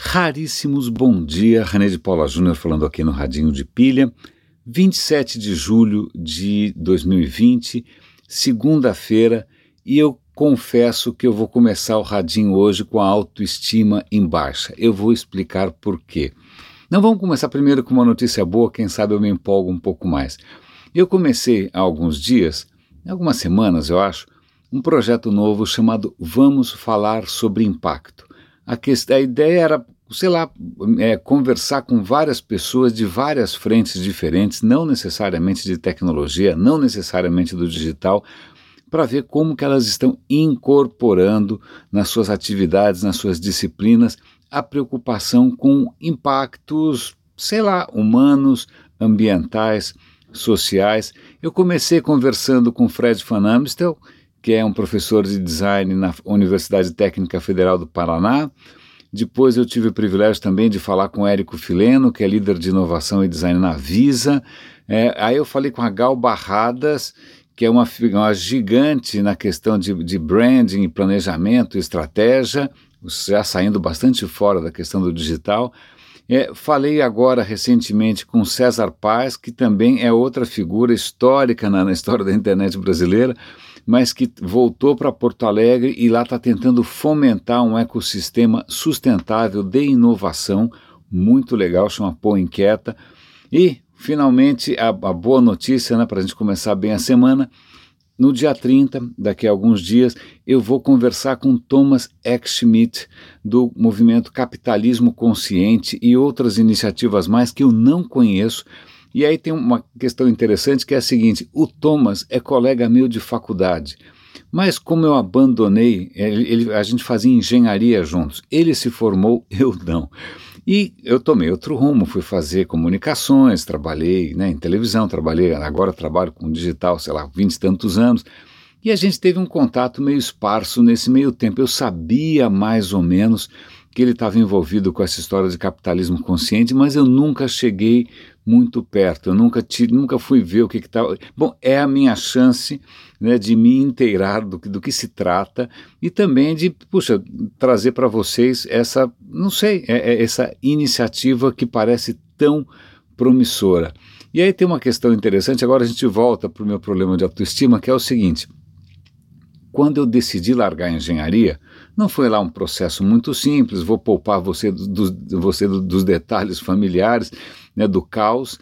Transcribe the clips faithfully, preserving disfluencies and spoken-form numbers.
Raríssimos bom dia, René de Paula Júnior falando aqui no Radinho de Pilha, vinte e sete de julho de dois mil e vinte, segunda-feira, e eu confesso que eu vou começar o Radinho hoje com a autoestima em baixa. Eu vou explicar por quê. Não, vamos começar primeiro com uma notícia boa, quem sabe eu me empolgo um pouco mais. Eu comecei há alguns dias, algumas semanas eu acho, um projeto novo chamado Vamos Falar sobre Impacto. A, que, a ideia era, sei lá, é, conversar com várias pessoas de várias frentes diferentes, não necessariamente de tecnologia, não necessariamente do digital, para ver como que elas estão incorporando nas suas atividades, nas suas disciplinas, a preocupação com impactos, sei lá, humanos, ambientais, sociais. Eu comecei conversando com Fred Van Amstel, que é um professor de design na Universidade Técnica Federal do Paraná. Depois eu tive o privilégio também de falar com Érico Fileno, que é líder de inovação e design na Visa. É, aí eu falei com a Gal Barradas, que é uma, uma gigante na questão de, de branding, planejamento e estratégia, já saindo bastante fora da questão do digital. É, falei agora recentemente com César Paz, que também é outra figura histórica na, na história da internet brasileira, mas que voltou para Porto Alegre e lá está tentando fomentar um ecossistema sustentável de inovação, muito legal, chama Pô Inquieta. E, finalmente, a, a boa notícia, né, para a gente começar bem a semana, no dia trinta, daqui a alguns dias, eu vou conversar com Thomas Eck-Schmidt, do movimento Capitalismo Consciente e outras iniciativas mais que eu não conheço. E aí tem uma questão interessante que é a seguinte: o Thomas é colega meu de faculdade, mas como eu abandonei, ele, ele, a gente fazia engenharia juntos, ele se formou, eu não. E eu tomei outro rumo, fui fazer comunicações, trabalhei, né, em televisão, trabalhei, agora trabalho com digital, sei lá, vinte e tantos anos, e a gente teve um contato meio esparso nesse meio tempo. Eu sabia mais ou menos que ele estava envolvido com essa história de capitalismo consciente, mas eu nunca cheguei muito perto, eu nunca, tive, nunca fui ver o que estava... Bom, é a minha chance, né, de me inteirar do, do que se trata e também de, puxa, trazer para vocês essa, não sei, é, é essa iniciativa que parece tão promissora. E aí tem uma questão interessante, agora a gente volta para o meu problema de autoestima, que é o seguinte: quando eu decidi largar a engenharia, não foi lá um processo muito simples, vou poupar você, do, do, você do, dos detalhes familiares, né, do caos,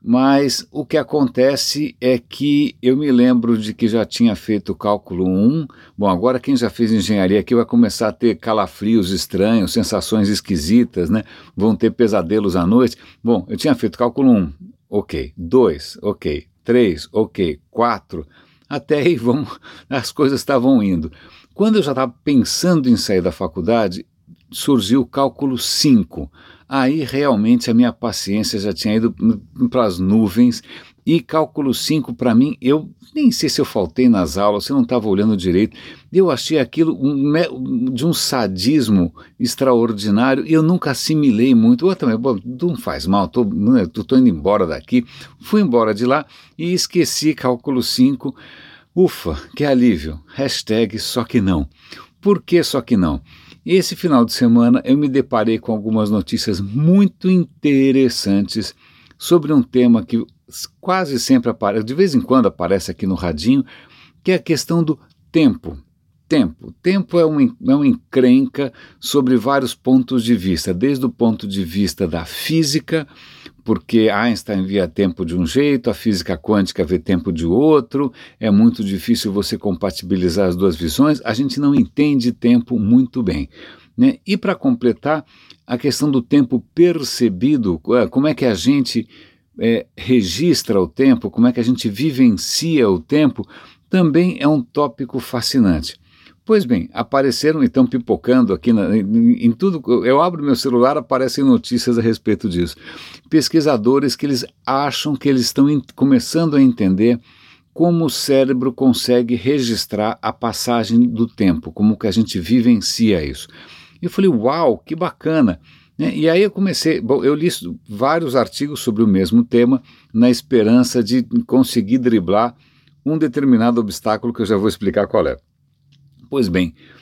mas o que acontece é que eu me lembro de que já tinha feito o cálculo um, bom, agora quem já fez engenharia aqui vai começar a ter calafrios estranhos, sensações esquisitas, né, vão ter pesadelos à noite. Bom, eu tinha feito cálculo um, ok, dois, ok, três, ok, quatro, até aí vamos, as coisas estavam indo. Quando eu já estava pensando em sair da faculdade, surgiu o cálculo cinco. Aí realmente a minha paciência já tinha ido para as nuvens, e cálculo cinco para mim, eu nem sei se eu faltei nas aulas, se eu não estava olhando direito, eu achei aquilo um, de um sadismo extraordinário e eu nunca assimilei muito. Eu também, bom, não faz mal, estou indo embora daqui, fui embora de lá e esqueci cálculo cinco. Ufa, que alívio, hashtag só que não. Por que só que não? Esse final de semana eu me deparei com algumas notícias muito interessantes sobre um tema que quase sempre aparece, de vez em quando aparece aqui no Radinho, que é a questão do tempo. Tempo. Tempo é uma, é uma encrenca sobre vários pontos de vista, desde o ponto de vista da física, porque Einstein via tempo de um jeito, a física quântica vê tempo de outro, é muito difícil você compatibilizar as duas visões, a gente não entende tempo muito bem, né? E para completar, a questão do tempo percebido, como é que a gente é, registra o tempo, como é que a gente vivencia o tempo, também é um tópico fascinante. Pois bem, apareceram e estão pipocando aqui na, em, em tudo, eu abro meu celular, aparecem notícias a respeito disso. Pesquisadores que eles acham que eles estão in, começando a entender como o cérebro consegue registrar a passagem do tempo, como que a gente vivencia isso. E eu falei, uau, que bacana! Né? E aí eu comecei, bom, eu li vários artigos sobre o mesmo tema, na esperança de conseguir driblar um determinado obstáculo que eu já vou explicar qual é. Pois bem,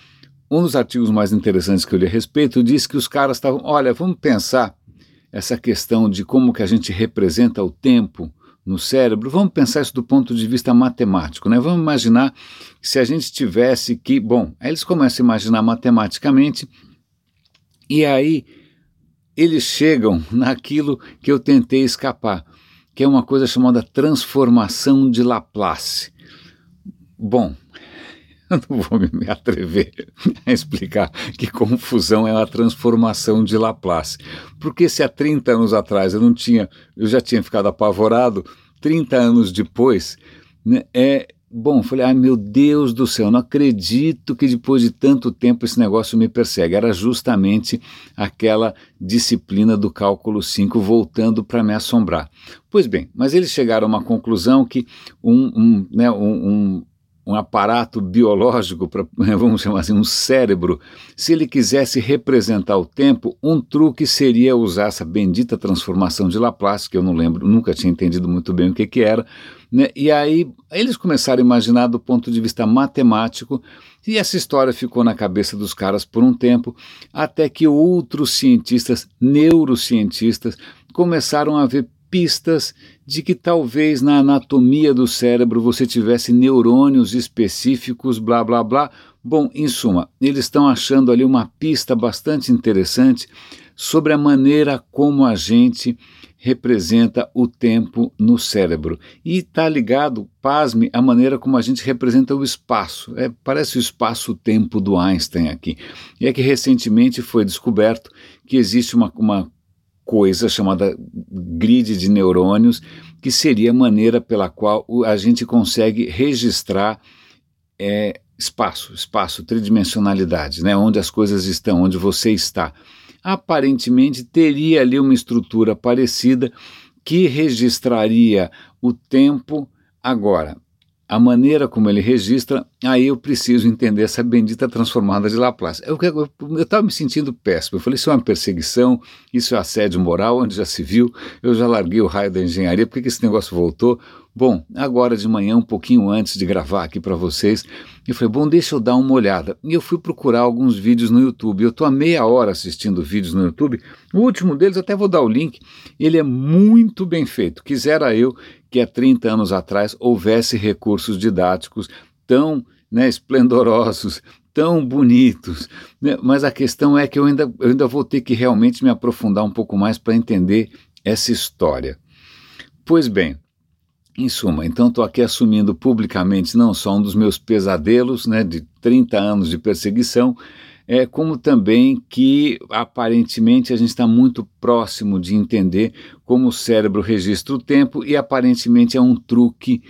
um dos artigos mais interessantes que eu li a respeito diz que os caras estavam, olha, vamos pensar essa questão de como que a gente representa o tempo no cérebro, vamos pensar isso do ponto de vista matemático, né? Vamos imaginar que se a gente tivesse que, bom, aí eles começam a imaginar matematicamente e aí eles chegam naquilo que eu tentei escapar, que é uma coisa chamada transformação de Laplace. Bom, eu não vou me atrever a explicar que confusão é a transformação de Laplace. Porque se há trinta anos atrás eu não tinha, eu já tinha ficado apavorado, trinta anos depois, né, é, bom, falei, ai meu Deus do céu, não acredito que depois de tanto tempo esse negócio me persegue. Era justamente aquela disciplina do cálculo cinco voltando para me assombrar. Pois bem, mas eles chegaram a uma conclusão que um, um, né, um, um um aparato biológico, pra, vamos chamar assim, um cérebro, se ele quisesse representar o tempo, um truque seria usar essa bendita transformação de Laplace, que eu não lembro, nunca tinha entendido muito bem o que que era, né? E aí eles começaram a imaginar do ponto de vista matemático, e essa história ficou na cabeça dos caras por um tempo, até que outros cientistas, neurocientistas, começaram a ver pistas de que talvez na anatomia do cérebro você tivesse neurônios específicos, blá, blá, blá. Bom, em suma, eles estão achando ali uma pista bastante interessante sobre a maneira como a gente representa o tempo no cérebro. E está ligado, pasme, a maneira como a gente representa o espaço. É, parece o espaço-tempo do Einstein aqui. E é que recentemente foi descoberto que existe uma, uma coisa chamada grid de neurônios, que seria a maneira pela qual a gente consegue registrar é, espaço, espaço, tridimensionalidade, né, onde as coisas estão, onde você está. Aparentemente teria ali uma estrutura parecida que registraria o tempo agora. A maneira como ele registra, aí eu preciso entender essa bendita transformada de Laplace. Eu estava me sentindo péssimo, eu falei, isso é uma perseguição, isso é assédio moral, onde já se viu, eu já larguei o raio da engenharia, por que esse negócio voltou? Bom, agora de manhã, um pouquinho antes de gravar aqui para vocês, eu falei, bom, deixa eu dar uma olhada. E eu fui procurar alguns vídeos no YouTube, eu estou há meia hora assistindo vídeos no YouTube, o último deles, até vou dar o link, ele é muito bem feito, quisera eu que há trinta anos atrás houvesse recursos didáticos tão, né, esplendorosos, tão bonitos, né? Mas a questão é que eu ainda, eu ainda vou ter que realmente me aprofundar um pouco mais para entender essa história. Pois bem, em suma, então estou aqui assumindo publicamente não só um dos meus pesadelos, né, de trinta anos de perseguição, é, como também que aparentemente a gente está muito próximo de entender como o cérebro registra o tempo e aparentemente é um truque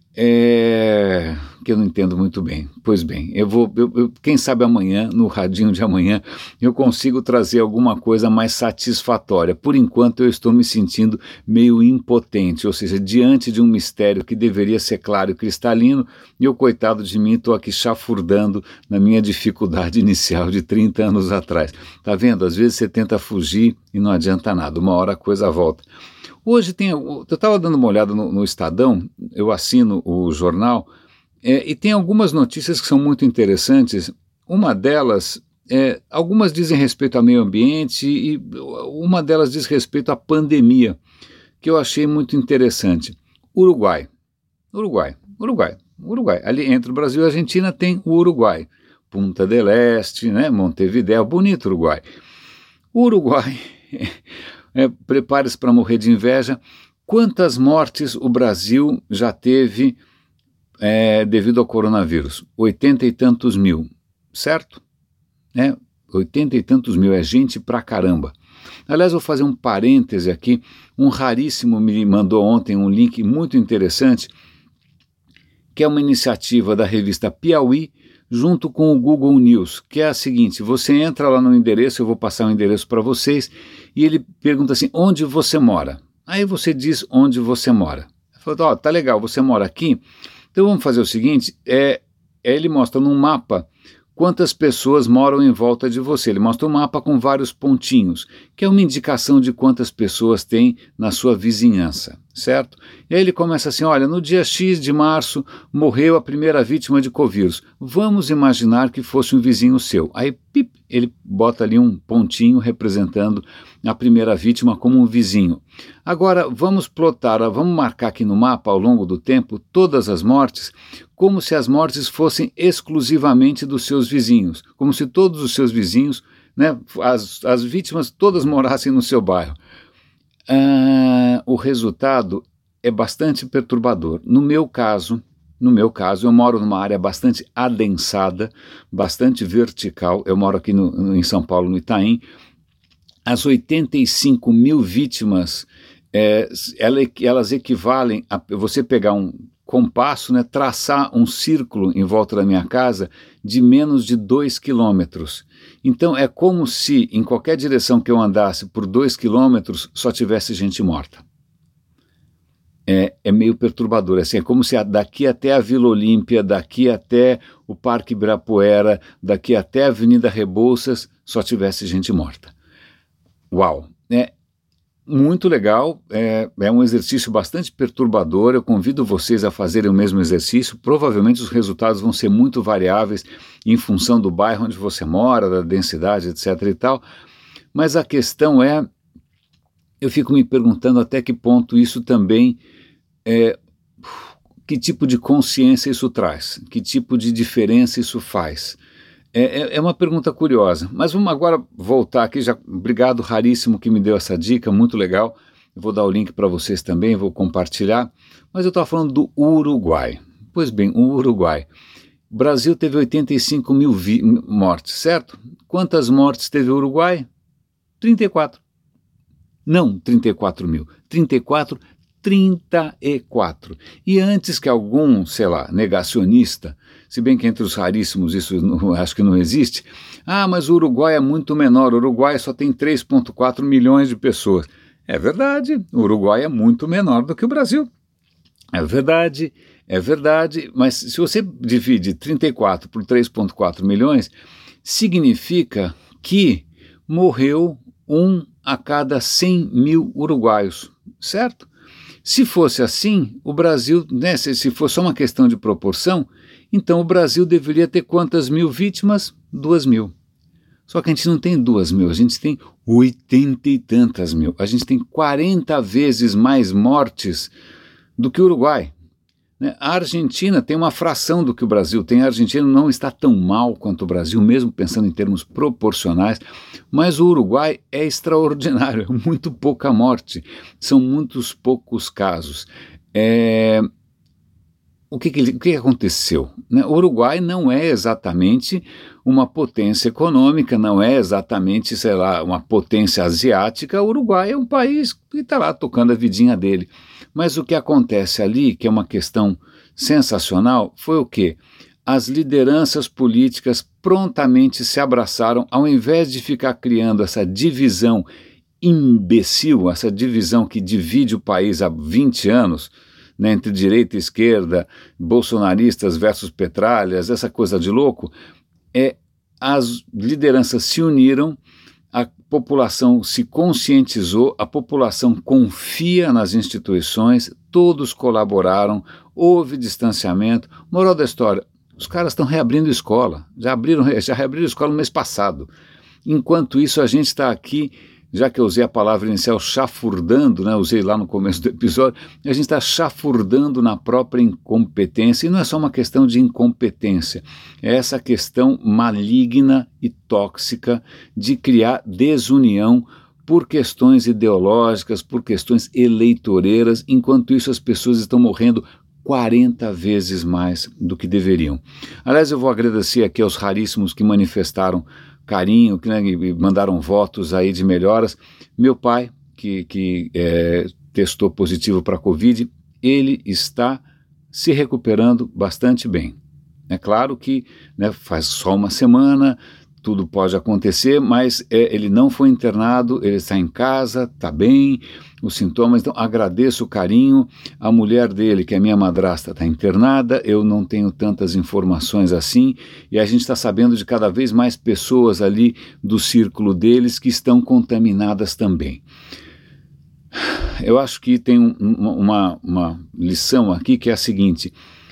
é, que eu não entendo muito bem. Pois bem, eu vou, eu, eu, quem sabe amanhã, no radinho de amanhã, eu consigo trazer alguma coisa mais satisfatória. Por enquanto eu estou me sentindo meio impotente, ou seja, diante de um mistério que deveria ser claro e cristalino, e eu, coitado de mim, estou aqui chafurdando na minha dificuldade inicial de trinta anos atrás. Tá vendo? Às vezes você tenta fugir e não adianta nada, uma hora a coisa volta. Hoje tem, eu estava dando uma olhada no, no Estadão, eu assino o jornal, é, e tem algumas notícias que são muito interessantes. Uma delas, é, algumas dizem respeito ao meio ambiente e uma delas diz respeito à pandemia, que eu achei muito interessante. Uruguai, Uruguai, Uruguai, Uruguai. Ali entre o Brasil e a Argentina tem o Uruguai. Punta del Este, né, Montevidéu, bonito Uruguai. O Uruguai... É, prepare-se para morrer de inveja. Quantas mortes o Brasil já teve é, devido ao coronavírus? Oitenta e tantos mil, certo? É, oitenta e tantos mil, é gente pra caramba. Aliás, vou fazer um parêntese aqui. Um raríssimo me mandou ontem um link muito interessante, que é uma iniciativa da revista Piauí, junto com o Google News, que é a seguinte, você entra lá no endereço, eu vou passar o endereço para vocês, e ele pergunta assim, onde você mora? Aí você diz onde você mora. Ele falou, ó, oh, tá legal, você mora aqui? Então vamos fazer o seguinte, é, ele mostra num mapa quantas pessoas moram em volta de você. Ele mostra um mapa com vários pontinhos, que é uma indicação de quantas pessoas tem na sua vizinhança, certo? E aí ele começa assim, olha, no dia X de março morreu a primeira vítima de Covírus. Vamos imaginar que fosse um vizinho seu. Aí, pip, ele bota ali um pontinho representando a primeira vítima como um vizinho. Agora, vamos plotar, vamos marcar aqui no mapa, ao longo do tempo, todas as mortes, como se as mortes fossem exclusivamente dos seus vizinhos, como se todos os seus vizinhos, né, as, as vítimas todas morassem no seu bairro. Ah, o resultado é bastante perturbador. No meu caso, no meu caso, eu moro numa área bastante adensada, bastante vertical. Eu moro aqui no, no, em São Paulo, no Itaim. As oitenta e cinco mil vítimas, é, elas equivalem a você pegar um compasso, né, traçar um círculo em volta da minha casa de menos de dois quilômetros. Então é como se em qualquer direção que eu andasse por dois quilômetros só tivesse gente morta. É, é meio perturbador, assim, é como se daqui até a Vila Olímpia, daqui até o Parque Ibirapuera, daqui até a Avenida Rebouças só tivesse gente morta. Uau! É muito legal, é, é um exercício bastante perturbador. Eu convido vocês a fazerem o mesmo exercício. Provavelmente os resultados vão ser muito variáveis em função do bairro onde você mora, da densidade, etc e tal, mas a questão é, eu fico me perguntando até que ponto isso também, é, que tipo de consciência isso traz, que tipo de diferença isso faz. É, é uma pergunta curiosa, mas vamos agora voltar aqui, já, obrigado Raríssimo que me deu essa dica, muito legal, eu vou dar o link para vocês também, vou compartilhar, mas eu estava falando do Uruguai. Pois bem, o Uruguai, o Brasil teve oitenta e cinco mil mortes, certo? Quantas mortes teve o Uruguai? trinta e quatro. Não trinta e quatro mil, trinta e quatro, trinta e quatro. E antes que algum, sei lá, negacionista, se bem que entre os raríssimos isso não, acho que não existe, ah, mas o Uruguai é muito menor, o Uruguai só tem três vírgula quatro milhões de pessoas. É verdade, o Uruguai é muito menor do que o Brasil. É verdade, é verdade, mas se você divide trinta e quatro por três vírgula quatro milhões, significa que morreu um a cada cem mil uruguaios, certo? Se fosse assim, o Brasil, né, se, se fosse só uma questão de proporção, então o Brasil deveria ter quantas mil vítimas? Duas mil. Só que a gente não tem duas mil, a gente tem oitenta e tantas mil. A gente tem quarenta vezes mais mortes do que o Uruguai. Né? A Argentina tem uma fração do que o Brasil tem. A Argentina não está tão mal quanto o Brasil, mesmo pensando em termos proporcionais, mas o Uruguai é extraordinário, é muito pouca morte, são muitos poucos casos. É... O, que, que, o que aconteceu? Né? O Uruguai não é exatamente uma potência econômica, não é exatamente, sei lá, uma potência asiática. O Uruguai é um país que está lá tocando a vidinha dele. Mas o que acontece ali, que é uma questão sensacional, foi o quê? As lideranças políticas prontamente se abraçaram, ao invés de ficar criando essa divisão imbecil, essa divisão que divide o país há vinte anos, né, entre direita e esquerda, bolsonaristas versus petralhas, essa coisa de louco, é, as lideranças se uniram, a população se conscientizou, a população confia nas instituições, todos colaboraram, houve distanciamento. Moral da história, os caras estão reabrindo escola, já abriram, já reabriram escola no mês passado. Enquanto isso, a gente está aqui, já que eu usei a palavra inicial chafurdando, né, usei lá no começo do episódio, a gente está chafurdando na própria incompetência, e não é só uma questão de incompetência, é essa questão maligna e tóxica de criar desunião por questões ideológicas, por questões eleitoreiras, enquanto isso as pessoas estão morrendo quarenta vezes mais do que deveriam. Aliás, eu vou agradecer aqui aos raríssimos que manifestaram carinho, que, né, mandaram votos aí de melhoras. Meu pai, que, que é, testou positivo para a Covid, ele está se recuperando bastante bem. É claro que, né, faz só uma semana, tudo pode acontecer, mas é, ele não foi internado, ele está em casa, está bem, os sintomas, então agradeço o carinho. A mulher dele, que é minha madrasta, está internada, eu não tenho tantas informações assim, e a gente está sabendo de cada vez mais pessoas ali do círculo deles que estão contaminadas também. Eu acho que tem um, uma, uma lição aqui que é a seguinte: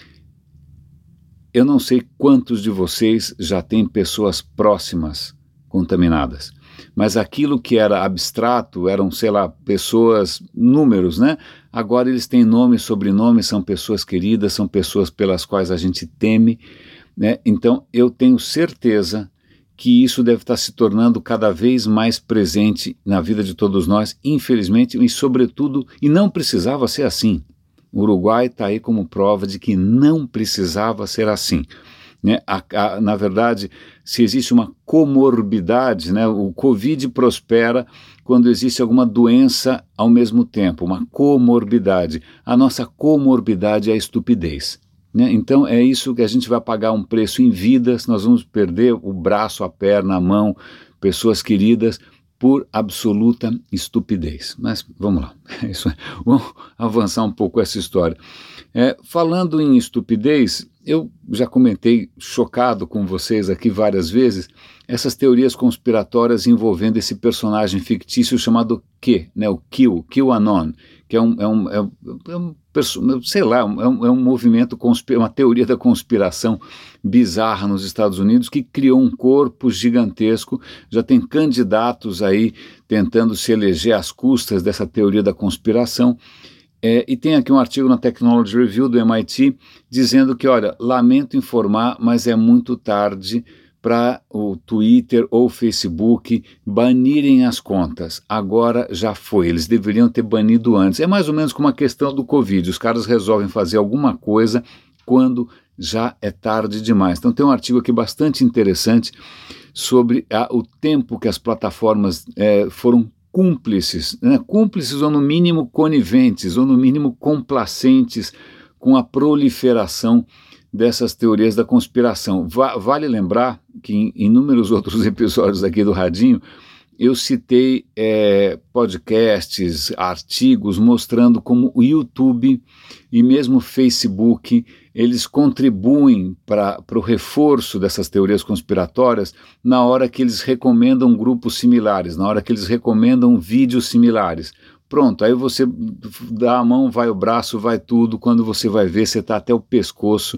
eu não sei quantos de vocês já têm pessoas próximas contaminadas, mas aquilo que era abstrato, eram, sei lá, pessoas, números, né? Agora eles têm nome e sobrenome, são pessoas queridas, são pessoas pelas quais a gente teme, né? Então eu tenho certeza que isso deve estar se tornando cada vez mais presente na vida de todos nós, infelizmente, e sobretudo, e não precisava ser assim. O Uruguai está aí como prova de que não precisava ser assim, né? A, a, na verdade, se existe uma comorbidade, né? O Covid prospera quando existe alguma doença ao mesmo tempo, uma comorbidade. A nossa comorbidade é a estupidez, né? Então é isso que a gente vai pagar um preço em vidas, nós vamos perder o braço, a perna, a mão, pessoas queridas, por absoluta estupidez. Mas vamos lá, isso é. Vamos avançar um pouco essa história. É, falando em estupidez, eu já comentei, chocado com vocês aqui várias vezes, essas teorias conspiratórias envolvendo esse personagem fictício chamado Q, né, o Q, QAnon, que é um, é um, é um, é um sei lá, é um, é um movimento, uma teoria da conspiração bizarra nos Estados Unidos que criou um corpo gigantesco. Já tem candidatos aí tentando se eleger às custas dessa teoria da conspiração. É, e tem aqui um artigo na Technology Review do M I T dizendo que, olha, lamento informar, mas é muito tarde para o Twitter ou o Facebook banirem as contas. Agora já foi, eles deveriam ter banido antes. É mais ou menos como a questão do Covid, os caras resolvem fazer alguma coisa quando já é tarde demais. Então tem um artigo aqui bastante interessante sobre a, o tempo que as plataformas é, foram cúmplices, né? Cúmplices ou no mínimo coniventes, ou no mínimo complacentes com a proliferação dessas teorias da conspiração. Va- vale lembrar que em inúmeros outros episódios aqui do Radinho eu citei é, podcasts, artigos mostrando como o YouTube e mesmo o Facebook, eles contribuem para o reforço dessas teorias conspiratórias na hora que eles recomendam grupos similares, na hora que eles recomendam vídeos similares. Pronto, aí você dá a mão, vai o braço, vai tudo, quando você vai ver, você está até o pescoço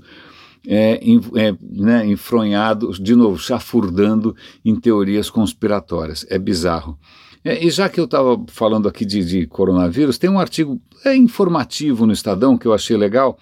É, é, né, enfronhado, de novo, chafurdando em teorias conspiratórias. É bizarro. É, e já que eu estava falando aqui de, de coronavírus, tem um artigo é, informativo no Estadão que eu achei legal,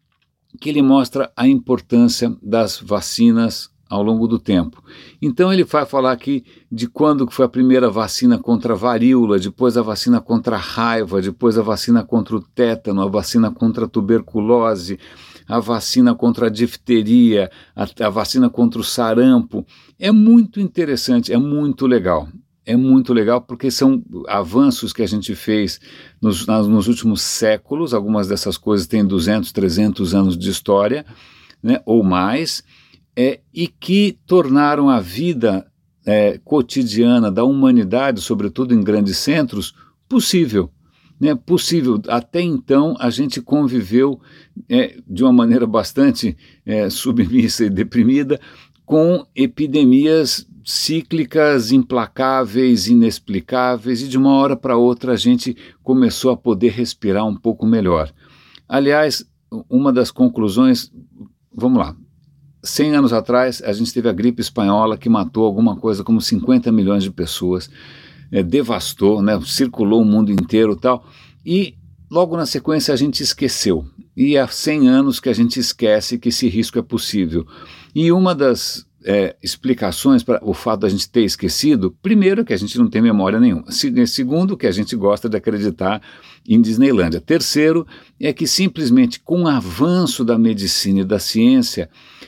que ele mostra a importância das vacinas ao longo do tempo. Então ele vai falar aqui de quando foi a primeira vacina contra a varíola, depois a vacina contra a raiva, depois a vacina contra o tétano, a vacina contra a tuberculose, a vacina contra a difteria, a, a vacina contra o sarampo. É muito interessante, é muito legal. É muito legal porque são avanços que a gente fez nos, nos últimos séculos. Algumas dessas coisas têm duzentos, trezentos anos de história, né, ou mais, é, e que tornaram a vida é, cotidiana da humanidade, sobretudo em grandes centros, possível. Né, possível. Até então a gente conviveu é, de uma maneira bastante é, submissa e deprimida com epidemias cíclicas, implacáveis, inexplicáveis, e de uma hora para outra a gente começou a poder respirar um pouco melhor. Aliás, uma das conclusões, vamos lá, cem anos atrás a gente teve a gripe espanhola que matou alguma coisa como cinquenta milhões de pessoas, É, devastou, né, circulou o mundo inteiro e tal, e logo na sequência a gente esqueceu, e há cem anos que a gente esquece que esse risco é possível. E uma das é, explicações para o fato da gente ter esquecido, primeiro, que a gente não tem memória nenhuma, segundo, que a gente gosta de acreditar em Disneylândia, terceiro, é que simplesmente com o avanço da medicina e da ciência,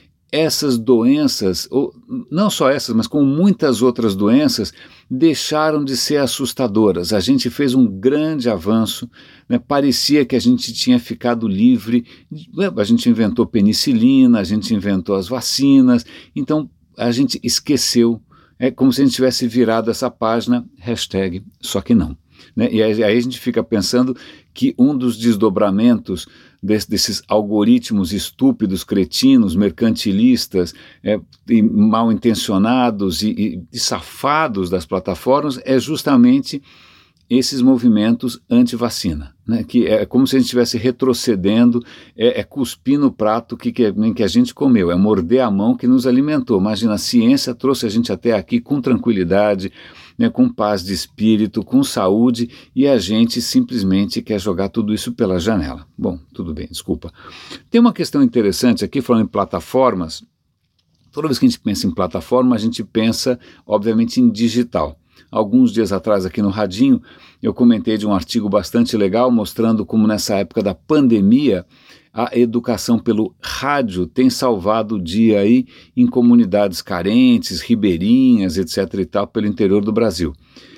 essas doenças, ou não só essas, mas como muitas outras doenças, deixaram de ser assustadoras. A gente fez um grande avanço, né? Parecia que a gente tinha ficado livre, a gente inventou penicilina, a gente inventou as vacinas, então a gente esqueceu é como se a gente tivesse virado essa página, hashtag, só que não. Né? E aí, aí a gente fica pensando que um dos desdobramentos desse, desses algoritmos estúpidos, cretinos, mercantilistas, é, e mal intencionados e, e, e safados das plataformas é justamente esses movimentos anti-vacina, né? Que é como se a gente estivesse retrocedendo, é, é cuspir no prato que, que, que a gente comeu, é morder a mão que nos alimentou. Imagina, a ciência trouxe a gente até aqui com tranquilidade, né, com paz de espírito, com saúde, e a gente simplesmente quer jogar tudo isso pela janela. Bom, tudo bem, desculpa. Tem uma questão interessante aqui, falando em plataformas. Toda vez que a gente pensa em plataforma, a gente pensa, obviamente, em digital. Alguns dias atrás aqui no Radinho, eu comentei de um artigo bastante legal mostrando como nessa época da pandemia a educação pelo rádio tem salvado o dia aí em comunidades carentes, ribeirinhas, etc e tal, pelo interior do Brasil.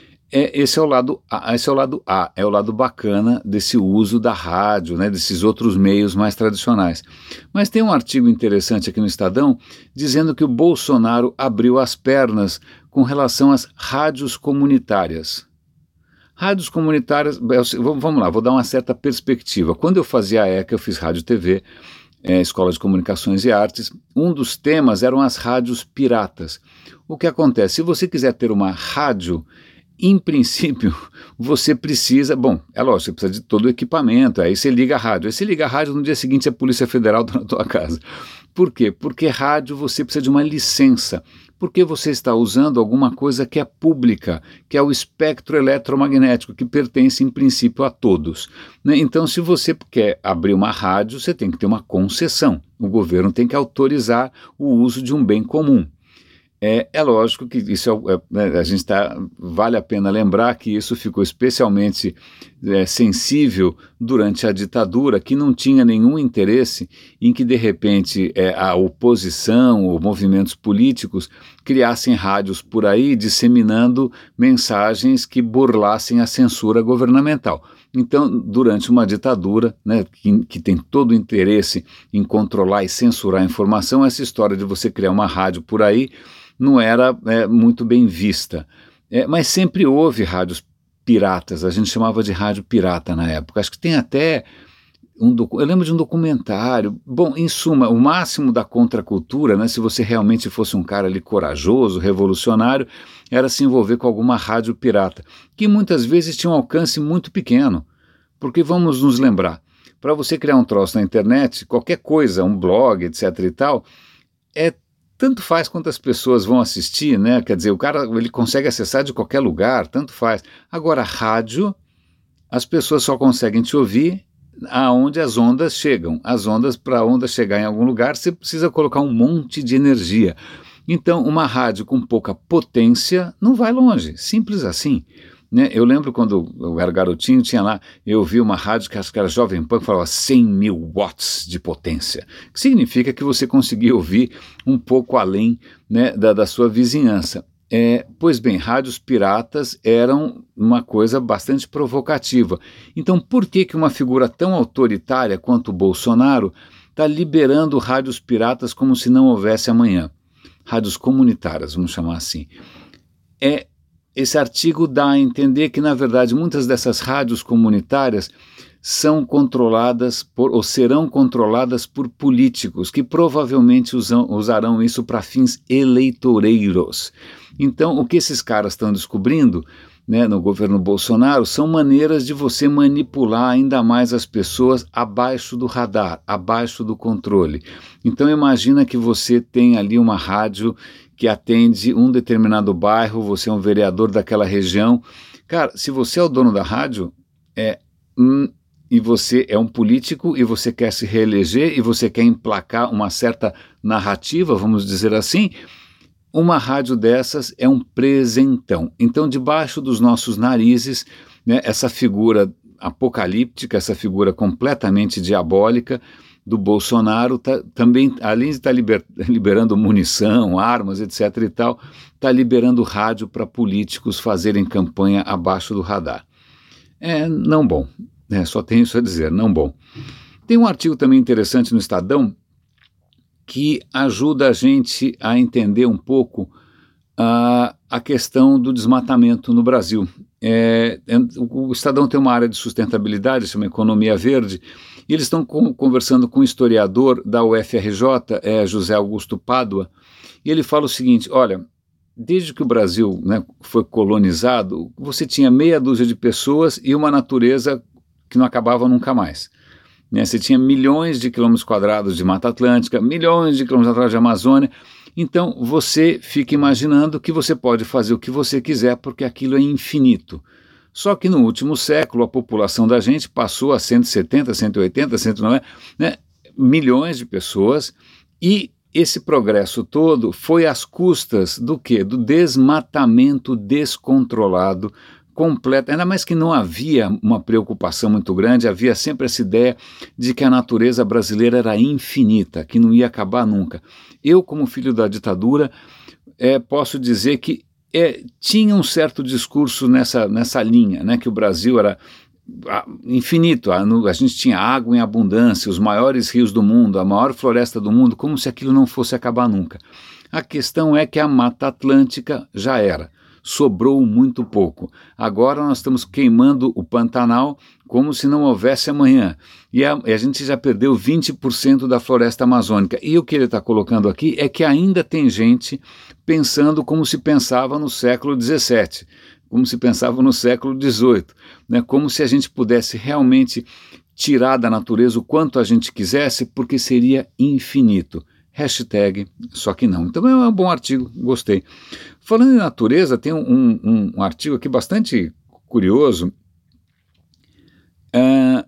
É, esse é o lado A, esse é o lado A, é o lado bacana desse uso da rádio, né, desses outros meios mais tradicionais. Mas tem um artigo interessante aqui no Estadão dizendo que o Bolsonaro abriu as pernas com relação às rádios comunitárias. Rádios comunitárias, vamos lá, vou dar uma certa perspectiva. Quando eu fazia a ECA, eu fiz rádio e T V, é, Escola de Comunicações e Artes, um dos temas eram as rádios piratas. O que acontece? Se você quiser ter uma rádio, em princípio, você precisa, bom, é lógico, você precisa de todo o equipamento, aí você liga a rádio, aí você liga a rádio, no dia seguinte a Polícia Federal está na tua casa. Por quê? Porque rádio você precisa de uma licença, porque você está usando alguma coisa que é pública, que é o espectro eletromagnético, que pertence em princípio a todos. Né? Então, se você quer abrir uma rádio, você tem que ter uma concessão, o governo tem que autorizar o uso de um bem comum. É, é lógico que isso é, é, a gente tá, vale a pena lembrar que isso ficou especialmente é, sensível durante a ditadura, que não tinha nenhum interesse em que de repente é, a oposição ou movimentos políticos criassem rádios por aí disseminando mensagens que burlassem a censura governamental. Então, durante uma ditadura, né, que, que tem todo o interesse em controlar e censurar a informação, essa história de você criar uma rádio por aí não era é, muito bem vista. É, mas sempre houve rádios piratas, a gente chamava de rádio pirata na época. Acho que tem até um docu- eu lembro de um documentário. Bom, em suma, o máximo da contracultura, né, se você realmente fosse um cara ali corajoso, revolucionário, era se envolver com alguma rádio pirata, que muitas vezes tinha um alcance muito pequeno. Porque vamos nos lembrar, para você criar um troço na internet, qualquer coisa, um blog, etc e tal, é tanto faz quantas pessoas vão assistir, né? Quer dizer, o cara ele consegue acessar de qualquer lugar, tanto faz. Agora, rádio, as pessoas só conseguem te ouvir aonde as ondas chegam. As ondas, para a onda chegar em algum lugar, você precisa colocar um monte de energia. Então, uma rádio com pouca potência não vai longe, simples assim. Né? Eu lembro quando eu era garotinho, tinha lá, eu ouvi uma rádio que acho que era Jovem Pan, que falava cem mil watts de potência, que significa que você conseguia ouvir um pouco além, né, da, da sua vizinhança. É, pois bem, rádios piratas eram uma coisa bastante provocativa. Então, por que que uma figura tão autoritária quanto o Bolsonaro está liberando rádios piratas como se não houvesse amanhã? Rádios comunitárias, vamos chamar assim. É Esse artigo dá a entender que, na verdade, muitas dessas rádios comunitárias são controladas por, ou serão controladas por políticos que provavelmente usam, usarão isso para fins eleitoreiros. Então, o que esses caras estão descobrindo, né, no governo Bolsonaro são maneiras de você manipular ainda mais as pessoas abaixo do radar, abaixo do controle. Então, imagina que você tem ali uma rádio que atende um determinado bairro, você é um vereador daquela região. Cara, se você é o dono da rádio, é, hum, e você é um político e você quer se reeleger e você quer emplacar uma certa narrativa, vamos dizer assim, uma rádio dessas é um presentão. Então, debaixo dos nossos narizes, né, essa figura apocalíptica, essa figura completamente diabólica, do Bolsonaro, tá, também, além de estar tá liber, liberando munição, armas, etc e tal, está liberando rádio para políticos fazerem campanha abaixo do radar. É não bom, né? Só tenho isso a dizer, não bom. Tem um artigo também interessante no Estadão que ajuda a gente a entender um pouco a, a questão do desmatamento no Brasil. É, é, o Estadão tem uma área de sustentabilidade, chama Economia Verde, e eles estão com, conversando com um historiador da U F R J, é, José Augusto Pádua, e ele fala o seguinte: olha, desde que o Brasil, né, foi colonizado, você tinha meia dúzia de pessoas e uma natureza que não acabava nunca mais. Né? Você tinha milhões de quilômetros quadrados de Mata Atlântica, milhões de quilômetros quadrados de Amazônia. Então você fica imaginando que você pode fazer o que você quiser porque aquilo é infinito. Só que no último século a população da gente passou a cento e setenta, cento e oitenta, cento e noventa, né, milhões de pessoas, e esse progresso todo foi às custas do quê? Do desmatamento descontrolado, completo. Ainda mais que não havia uma preocupação muito grande, havia sempre essa ideia de que a natureza brasileira era infinita, que não ia acabar nunca. Eu, como filho da ditadura, é, posso dizer que é, tinha um certo discurso nessa, nessa linha, né, que o Brasil era infinito, a, a gente tinha água em abundância, os maiores rios do mundo, a maior floresta do mundo, como se aquilo não fosse acabar nunca. A questão é que a Mata Atlântica já era. Sobrou muito pouco. Agora nós estamos queimando o Pantanal como se não houvesse amanhã. E a, e a gente já perdeu vinte por cento da floresta amazônica. E o que ele está colocando aqui é que ainda tem gente pensando como se pensava no século dezessete, como se pensava no século dezoito, né? Como se a gente pudesse realmente tirar da natureza o quanto a gente quisesse, porque seria infinito. Hashtag, só que não. Então é um bom artigo, gostei. Falando em natureza, tem um, um, um artigo aqui bastante curioso. Uh,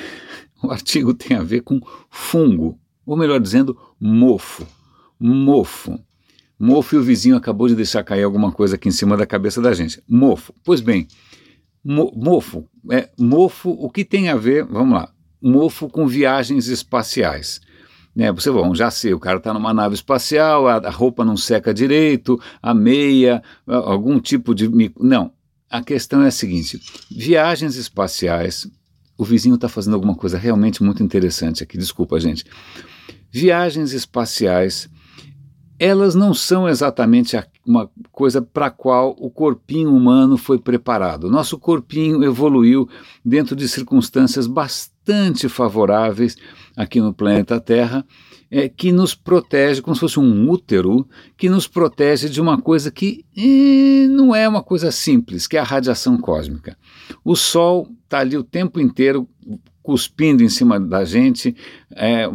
o artigo tem a ver com fungo, ou melhor dizendo, mofo. Mofo. Mofo, e o vizinho acabou de deixar cair alguma coisa aqui em cima da cabeça da gente. Mofo. Pois bem, mo, mofo. É, mofo, o que tem a ver, vamos lá, mofo com viagens espaciais. É, você, bom, já sei, o cara está numa nave espacial, a, a roupa não seca direito, a meia, algum tipo de... Não, a questão é a seguinte: viagens espaciais, o vizinho está fazendo alguma coisa realmente muito interessante aqui, desculpa, gente. Viagens espaciais, elas não são exatamente uma coisa para a qual o corpinho humano foi preparado. Nosso corpinho evoluiu dentro de circunstâncias bastante favoráveis aqui no planeta Terra, é, que nos protege, como se fosse um útero, que nos protege de uma coisa que eh, não é uma coisa simples, que é a radiação cósmica. O Sol está ali o tempo inteiro cuspindo em cima da gente, é,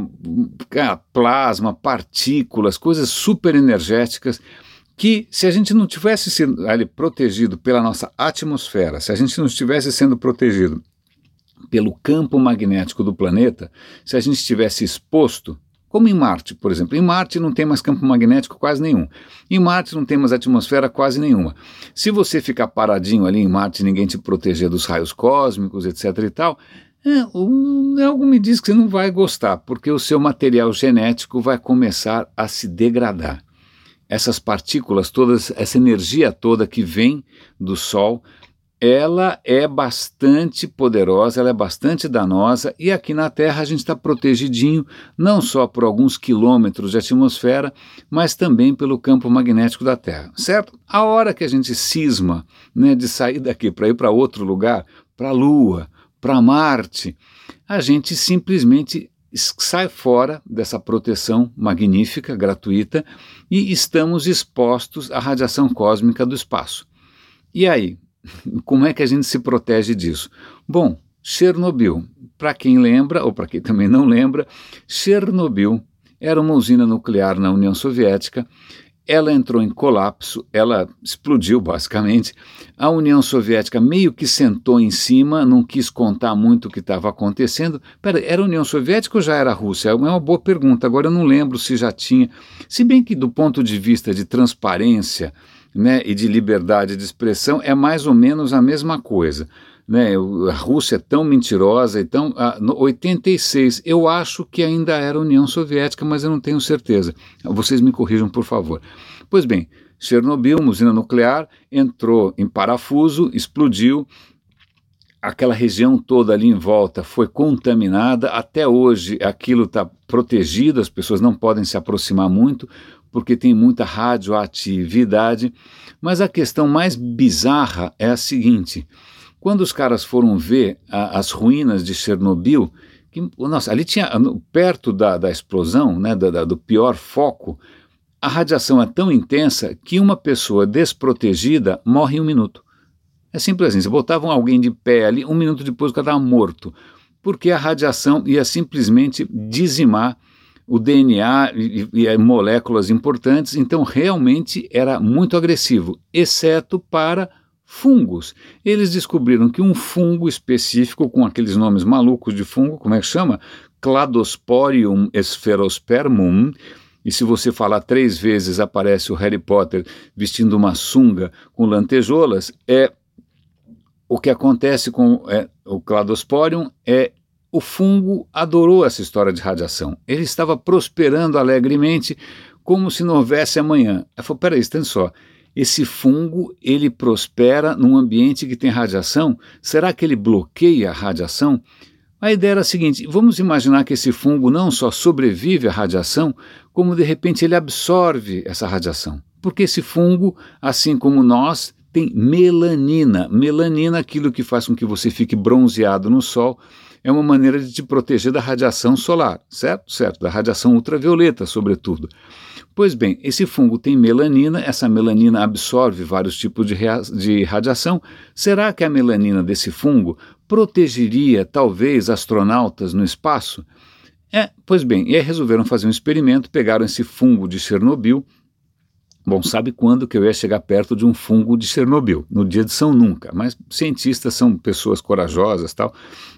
plasma, partículas, coisas super energéticas, que se a gente não tivesse sido ali protegido pela nossa atmosfera, se a gente não estivesse sendo protegido pelo campo magnético do planeta, se a gente estivesse exposto, como em Marte, por exemplo. Em Marte não tem mais campo magnético quase nenhum. Em Marte não tem mais atmosfera quase nenhuma. Se você ficar paradinho ali em Marte e ninguém te proteger dos raios cósmicos, etc e tal, é, um, algo me diz que você não vai gostar, porque o seu material genético vai começar a se degradar. Essas partículas todas, essa energia toda que vem do Sol, ela é bastante poderosa, ela é bastante danosa, e aqui na Terra a gente está protegidinho não só por alguns quilômetros de atmosfera, mas também pelo campo magnético da Terra, certo? A hora que a gente cisma, né, de sair daqui para ir para outro lugar, para a Lua, para Marte, a gente simplesmente sai fora dessa proteção magnífica, gratuita, e estamos expostos à radiação cósmica do espaço. E aí? Como é que a gente se protege disso? Bom, Chernobyl, para quem lembra, ou para quem também não lembra, Chernobyl era uma usina nuclear na União Soviética, ela entrou em colapso, ela explodiu basicamente, a União Soviética meio que sentou em cima, não quis contar muito o que estava acontecendo. Pera, era a União Soviética ou já era a Rússia? É uma boa pergunta, agora eu não lembro se já tinha, se bem que do ponto de vista de transparência, né, e de liberdade de expressão, é mais ou menos a mesma coisa. Né? A Rússia é tão mentirosa, então, em oitenta e seis, eu acho que ainda era a União Soviética, mas eu não tenho certeza. Vocês me corrijam, por favor. Pois bem, Chernobyl, uma usina nuclear, entrou em parafuso, explodiu. aquela região toda ali em volta foi contaminada. Até hoje aquilo está protegido, as pessoas não podem se aproximar muito, porque tem muita radioatividade. Mas a questão mais bizarra é a seguinte: quando os caras foram ver a, as ruínas de Chernobyl, que, nossa, ali tinha, perto da, da explosão, né, da, da, do pior foco, a radiação é tão intensa que uma pessoa desprotegida morre em um minuto. É simples assim, você botavam alguém de pé ali, um minuto depois o cara estava morto, porque a radiação ia simplesmente dizimar o D N A e, e, e moléculas importantes. Então realmente era muito agressivo, exceto para fungos. Eles descobriram que um fungo específico, com aqueles nomes malucos de fungo, como é que chama? Cladosporium sphaerospermum, e se você falar três vezes aparece o Harry Potter vestindo uma sunga com lantejoulas. É, o que acontece com é, o Cladosporium é o fungo adorou essa história de radiação. Ele estava prosperando alegremente como se não houvesse amanhã. Ele falou, peraí, está só, esse fungo ele prospera num ambiente que tem radiação? Será que ele bloqueia a radiação? A ideia era a seguinte: vamos imaginar que esse fungo não só sobrevive à radiação, como de repente ele absorve essa radiação. Porque esse fungo, assim como nós, tem melanina. Melanina, aquilo que faz com que você fique bronzeado no sol, é uma maneira de te proteger da radiação solar, certo? Certo, da radiação ultravioleta, sobretudo. Pois bem, esse fungo tem melanina, essa melanina absorve vários tipos de, de radiação. Será que a melanina desse fungo protegeria, talvez, astronautas no espaço? É, pois bem, e aí resolveram fazer um experimento, pegaram esse fungo de Chernobyl. Bom, sabe quando que eu ia chegar perto de um fungo de Chernobyl? No dia de São Nunca, mas cientistas são pessoas corajosas e tal.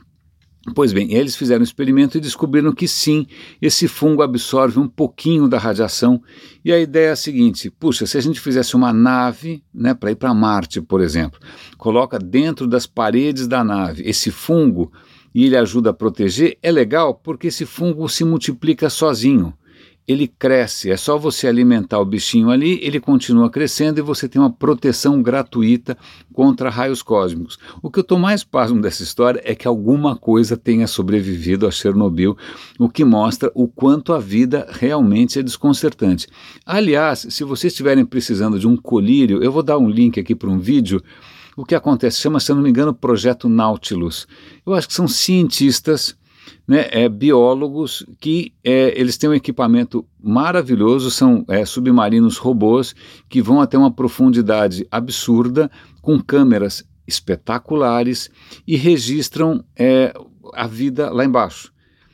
Pois bem, eles fizeram um experimento e descobriram que sim, esse fungo absorve um pouquinho da radiação. E a ideia é a seguinte: puxa, se a gente fizesse uma nave, né, para ir para Marte, por exemplo, coloca dentro das paredes da nave esse fungo e ele ajuda a proteger, é legal porque esse fungo se multiplica sozinho. Ele cresce, é só você alimentar o bichinho ali, ele continua crescendo e você tem uma proteção gratuita contra raios cósmicos. O que eu estou mais pasmo dessa história é que alguma coisa tenha sobrevivido a Chernobyl, o que mostra o quanto a vida realmente é desconcertante. Aliás, se vocês estiverem precisando de um colírio, eu vou dar um link aqui para um vídeo. O que acontece chama, se eu não me engano, Projeto Nautilus. Eu acho que são cientistas, né, é, biólogos que é, eles têm um equipamento maravilhoso, são é, submarinos robôs que vão até uma profundidade absurda, com câmeras espetaculares e registram é, a vida lá embaixo.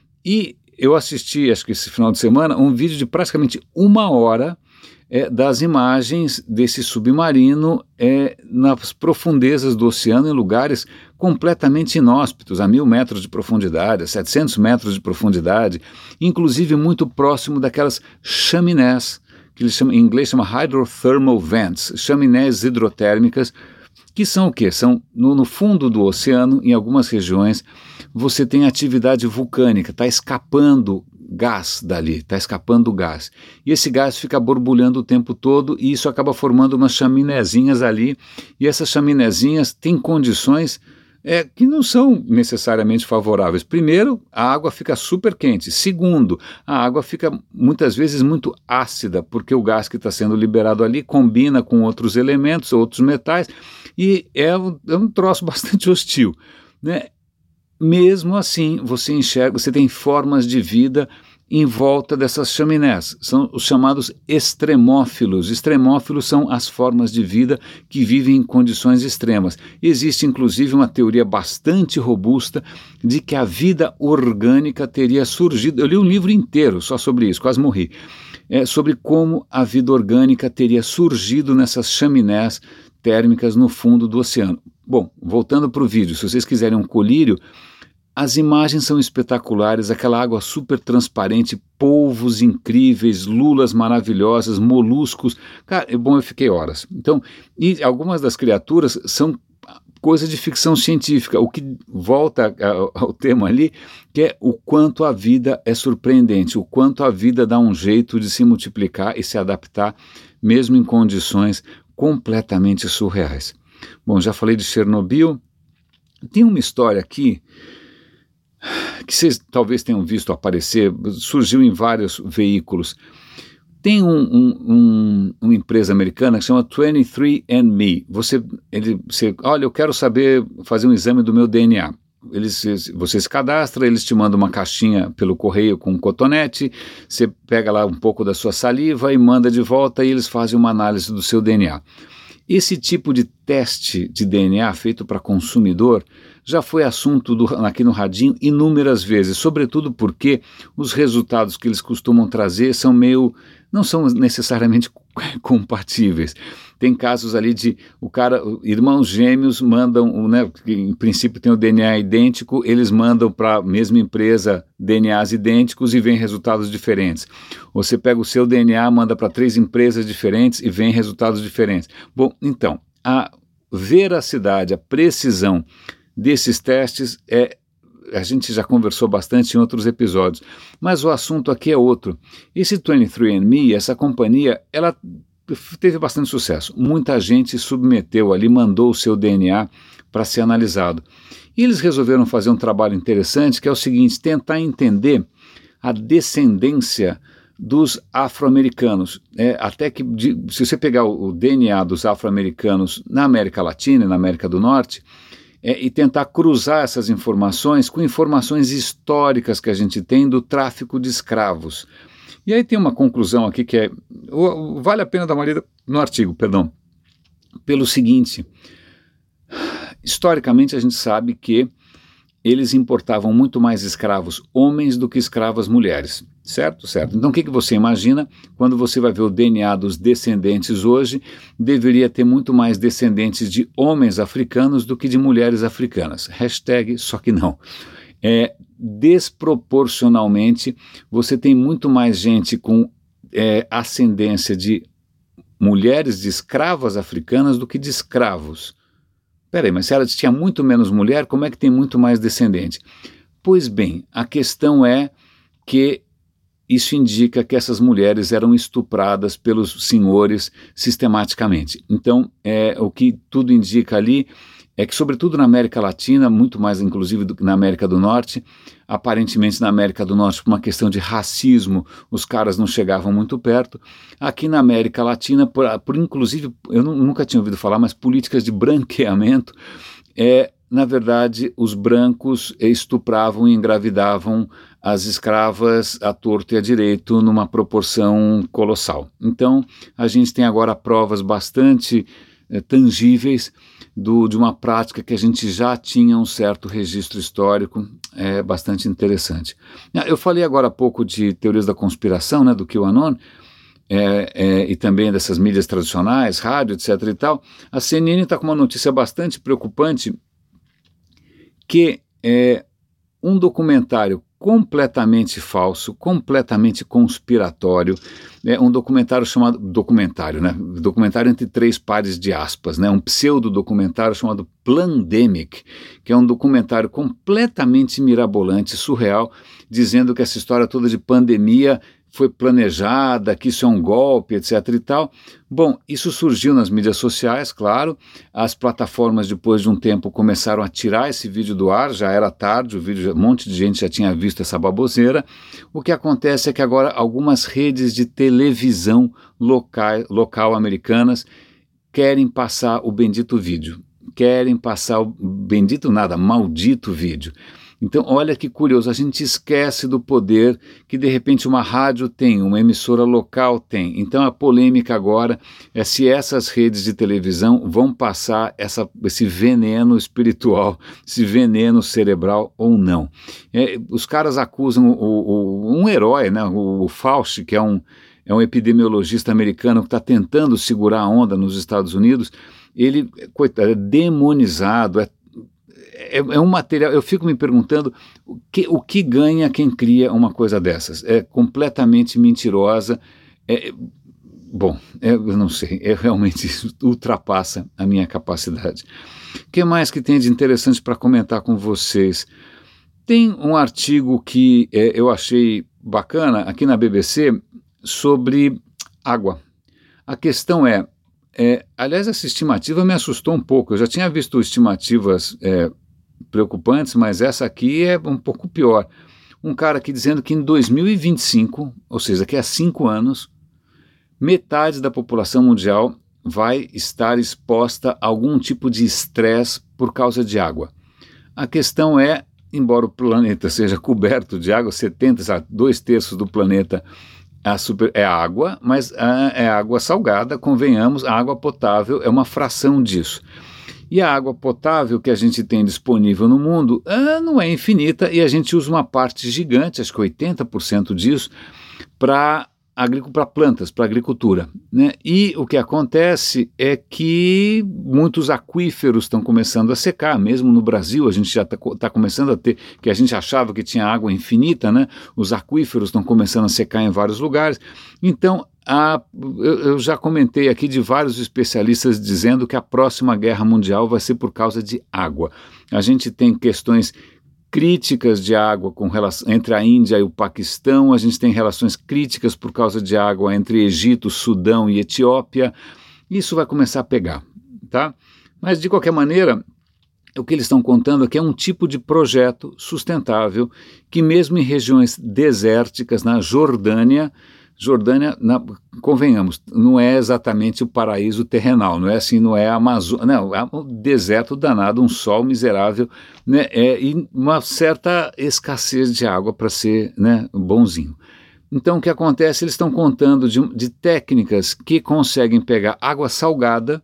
E eu assisti, acho que esse final de semana, um vídeo de praticamente uma hora é, das imagens desse submarino é, nas profundezas do oceano, em lugares completamente inóspitos, a mil metros de profundidade, a setecentos metros de profundidade, inclusive muito próximo daquelas chaminés, que eles chamam, em inglês chama hydrothermal vents, chaminés hidrotérmicas, que são o quê? São no, no fundo do oceano, em algumas regiões, você tem atividade vulcânica, está escapando gás dali, está escapando gás. E esse gás fica borbulhando o tempo todo e isso acaba formando umas chaminézinhas ali, e essas chaminézinhas têm condições é, que não são necessariamente favoráveis. Primeiro, a água fica super quente. Segundo, a água fica muitas vezes muito ácida, porque o gás que está sendo liberado ali combina com outros elementos, outros metais, e é um, é um troço bastante hostil, né? Mesmo assim, você enxerga, você tem formas de vida em volta dessas chaminés. São os chamados extremófilos. Extremófilos são as formas de vida que vivem em condições extremas. Existe, inclusive, uma teoria bastante robusta de que a vida orgânica teria surgido. Eu li um livro inteiro só sobre isso, quase morri. É, sobre como a vida orgânica teria surgido nessas chaminés térmicas no fundo do oceano. Bom, voltando para o vídeo, se vocês quiserem um colírio, as imagens são espetaculares, aquela água super transparente, polvos incríveis, lulas maravilhosas, moluscos. Cara, é bom, eu fiquei horas. Então, e algumas das criaturas são coisa de ficção científica, o que volta ao, ao tema ali, que é o quanto a vida é surpreendente, o quanto a vida dá um jeito de se multiplicar e se adaptar, mesmo em condições completamente surreais. Bom, já falei de Chernobyl, Tem uma história aqui que vocês talvez tenham visto aparecer, surgiu em vários veículos. Tem um, um, um, uma empresa americana que chama vinte e três and me. Você, ele, você, olha, eu quero saber, fazer um exame do meu D N A. Eles, você se cadastra, eles te mandam uma caixinha pelo correio com um cotonete, você pega lá um pouco da sua saliva e manda de volta e eles fazem uma análise do seu D N A. Esse tipo de teste de D N A feito para consumidor já foi assunto do, aqui no Radinho inúmeras vezes, sobretudo porque os resultados que eles costumam trazer são meio, não são necessariamente compatíveis. Tem casos ali de o cara, irmãos gêmeos mandam, né, que em princípio tem o D N A idêntico, eles mandam para a mesma empresa D N As idênticos e vem resultados diferentes. Você pega o seu D N A, manda para três empresas diferentes e vem resultados diferentes. Bom, então, a veracidade, a precisão desses testes é, a gente já conversou bastante em outros episódios, mas o assunto aqui é outro. Esse vinte e três and me, essa companhia, ela teve bastante sucesso. Muita gente submeteu ali, mandou o seu D N A para ser analisado. E eles resolveram fazer um trabalho interessante, que é o seguinte, tentar entender a descendência dos afro-americanos. É, até que, de, se você pegar o, o D N A dos afro-americanos na América Latina e na América do Norte, É, e tentar cruzar essas informações com informações históricas que a gente tem do tráfico de escravos. E aí tem uma conclusão aqui que é, o, o, vale a pena dar uma lida no artigo, perdão, pelo seguinte, historicamente a gente sabe que eles importavam muito mais escravos homens do que escravas mulheres, certo? Certo. Então o que, que você imagina quando você vai ver o D N A dos descendentes hoje? Deveria ter muito mais descendentes de homens africanos do que de mulheres africanas. Hashtag só que não. É, desproporcionalmente, você tem muito mais gente com é, ascendência de mulheres de escravas africanas do que de escravos. Peraí, mas se ela tinha muito menos mulher, como é que tem muito mais descendente? Pois bem, a questão é que isso indica que essas mulheres eram estupradas pelos senhores sistematicamente. Então, é, o que tudo indica ali é que, sobretudo na América Latina, muito mais inclusive do que na América do Norte, aparentemente na América do Norte, por uma questão de racismo, os caras não chegavam muito perto. Aqui na América Latina, por, por inclusive, eu nunca tinha ouvido falar, mas políticas de branqueamento, é, na verdade, os brancos estupravam e engravidavam as escravas à torto e à direito numa proporção colossal. Então, a gente tem agora provas bastante é, tangíveis do, de uma prática que a gente já tinha um certo registro histórico, é bastante interessante. Eu falei agora há pouco de teorias da conspiração, né, do QAnon, é, é, e também dessas mídias tradicionais, rádio, etc e tal. A C N N está com uma notícia bastante preocupante, que é um documentário completamente falso, completamente conspiratório, é um documentário chamado, documentário, né, documentário entre três pares de aspas, né, um pseudo-documentário chamado Plandemic, que é um documentário completamente mirabolante, surreal, dizendo que essa história toda de pandemia foi planejada, que isso é um golpe, etc e tal. Bom, isso surgiu nas mídias sociais, claro, as plataformas depois de um tempo começaram a tirar esse vídeo do ar, já era tarde, o vídeo, um monte de gente já tinha visto essa baboseira. O que acontece é que agora algumas redes de televisão local, local americanas querem passar o bendito vídeo, querem passar o bendito nada, maldito vídeo. Então, olha que curioso, a gente esquece do poder que de repente uma rádio tem, uma emissora local tem. Então, a polêmica agora é se essas redes de televisão vão passar essa, esse veneno espiritual, esse veneno cerebral ou não. É, os caras acusam o, o, um herói, né, o, o Fauci, que é um, é um epidemiologista americano que está tentando segurar a onda nos Estados Unidos. Ele, coitado, é demonizado, é É, é um material, eu fico me perguntando o que, o que ganha quem cria uma coisa dessas. É completamente mentirosa, é, bom, é, eu não sei, é, realmente isso ultrapassa a minha capacidade. O que mais que tem de interessante para comentar com vocês? Tem um artigo que é, eu achei bacana aqui na B B C sobre água. A questão é, é, aliás, essa estimativa me assustou um pouco, eu já tinha visto estimativas é, preocupantes, mas essa aqui é um pouco pior. Um cara aqui dizendo que em dois mil e vinte e cinco, ou seja, daqui a cinco anos, metade da população mundial vai estar exposta a algum tipo de estresse por causa de água. A questão é, embora o planeta seja coberto de água, setenta, dois terços do planeta a super, é água, mas a, é água salgada, convenhamos, a água potável é uma fração disso. E a água potável que a gente tem disponível no mundo ah, não é infinita, e a gente usa uma parte gigante, acho que oitenta por cento disso, para para plantas, para agricultura, né? E o que acontece é que muitos aquíferos estão começando a secar, mesmo no Brasil a gente já está tá começando a ter, que a gente achava que tinha água infinita, né? Os aquíferos estão começando a secar em vários lugares. Então, a, eu, eu já comentei aqui de vários especialistas dizendo que a próxima guerra mundial vai ser por causa de água. A gente tem questões críticas de água com relação, entre a Índia e o Paquistão, a gente tem relações críticas por causa de água entre Egito, Sudão e Etiópia. Isso vai começar a pegar, tá? Mas, de qualquer maneira, o que eles estão contando aqui é um tipo de projeto sustentável que mesmo em regiões desérticas, na Jordânia, Jordânia, na, convenhamos, não é exatamente o paraíso terrenal, não é assim, não é a Amazônia, não, é um deserto danado, um sol miserável, né, é, e uma certa escassez de água para ser, né, bonzinho. Então o que acontece, eles estão contando de, de técnicas que conseguem pegar água salgada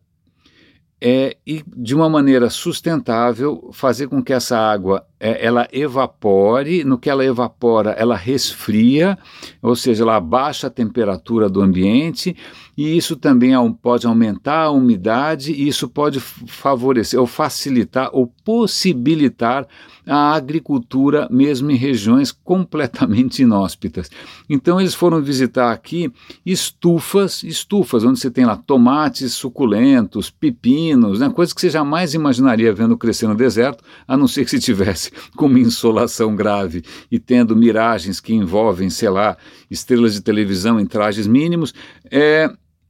é, e de uma maneira sustentável fazer com que essa água é, ela evapore, no que ela evapora ela resfria, ou seja, ela abaixa a temperatura do ambiente, e isso também pode aumentar a umidade, e isso pode favorecer ou facilitar ou possibilitar a agricultura mesmo em regiões completamente inóspitas. Então eles foram visitar aqui estufas, estufas onde você tem lá tomates suculentos, pepinos, né, coisas que você jamais imaginaria vendo crescer no deserto, a não ser que se tivesse com uma insolação grave e tendo miragens que envolvem, sei lá, estrelas de televisão em trajes mínimos. É,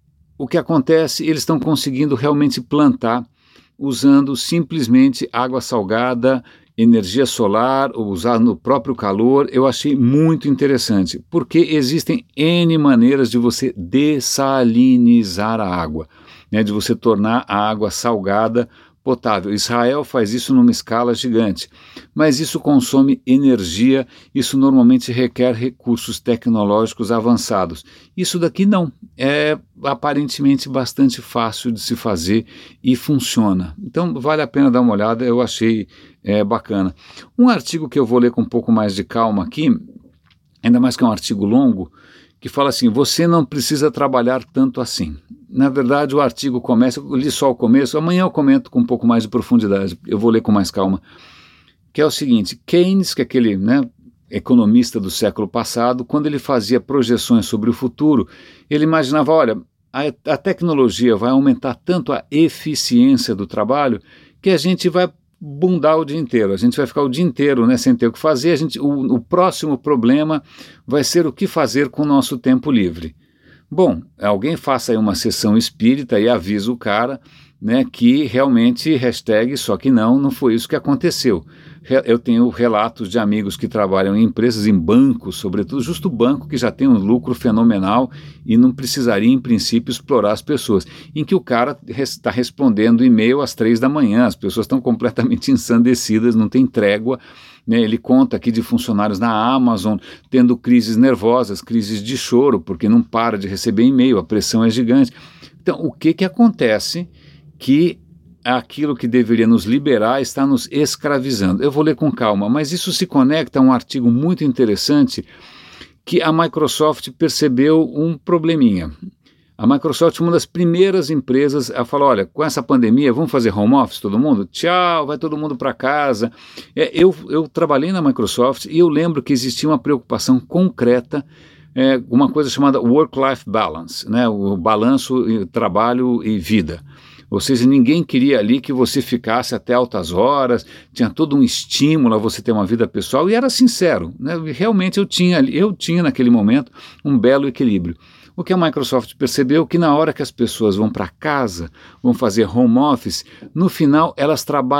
o que acontece, eles estão conseguindo realmente plantar usando simplesmente água salgada, energia solar, ou usar no próprio calor. Eu achei muito interessante, porque existem N maneiras de você dessalinizar a água, né, de você tornar a água salgada potável. Israel faz isso numa escala gigante, mas isso consome energia, isso normalmente requer recursos tecnológicos avançados. Isso daqui não, é aparentemente bastante fácil de se fazer e funciona. Então vale a pena dar uma olhada, eu achei é, bacana. Um artigo que eu vou ler com um pouco mais de calma aqui, ainda mais que é um artigo longo, que fala assim, você não precisa trabalhar tanto assim. Na verdade, o artigo começa, eu li só o começo, amanhã eu comento com um pouco mais de profundidade, eu vou ler com mais calma, que é o seguinte, Keynes, que é aquele, né, economista do século passado, quando ele fazia projeções sobre o futuro, ele imaginava, olha, a, a tecnologia vai aumentar tanto a eficiência do trabalho que a gente vai bundar o dia inteiro, a gente vai ficar o dia inteiro, né, sem ter o que fazer, a gente, o, o próximo problema vai ser o que fazer com o nosso tempo livre. Bom, alguém faça aí uma sessão espírita e avisa o cara, né, que realmente hashtag só que não, não foi isso que aconteceu. Eu tenho relatos de amigos que trabalham em empresas, em bancos, sobretudo, justo o banco que já tem um lucro fenomenal e não precisaria, em princípio, explorar as pessoas, em que o cara está respondendo e-mail às três da manhã, as pessoas estão completamente ensandecidas, não tem trégua, né? Ele conta aqui de funcionários na Amazon tendo crises nervosas, crises de choro, porque não para de receber e-mail, a pressão é gigante. Então, o que que acontece que aquilo que deveria nos liberar está nos escravizando? Eu vou ler com calma, mas isso se conecta a um artigo muito interessante que a Microsoft percebeu um probleminha. A Microsoft é uma das primeiras empresas a falar, olha, com essa pandemia, vamos fazer home office todo mundo? Tchau, vai todo mundo para casa. É, eu, eu trabalhei na Microsoft e eu lembro que existia uma preocupação concreta, é, uma coisa chamada work-life balance, né, o balanço entre trabalho e vida. Ou seja, ninguém queria ali que você ficasse até altas horas, tinha todo um estímulo a você ter uma vida pessoal, e era sincero, né? Realmente eu tinha, eu tinha naquele momento um belo equilíbrio. O que a Microsoft percebeu que na hora que as pessoas vão para casa, vão fazer home office, no final elas trabalham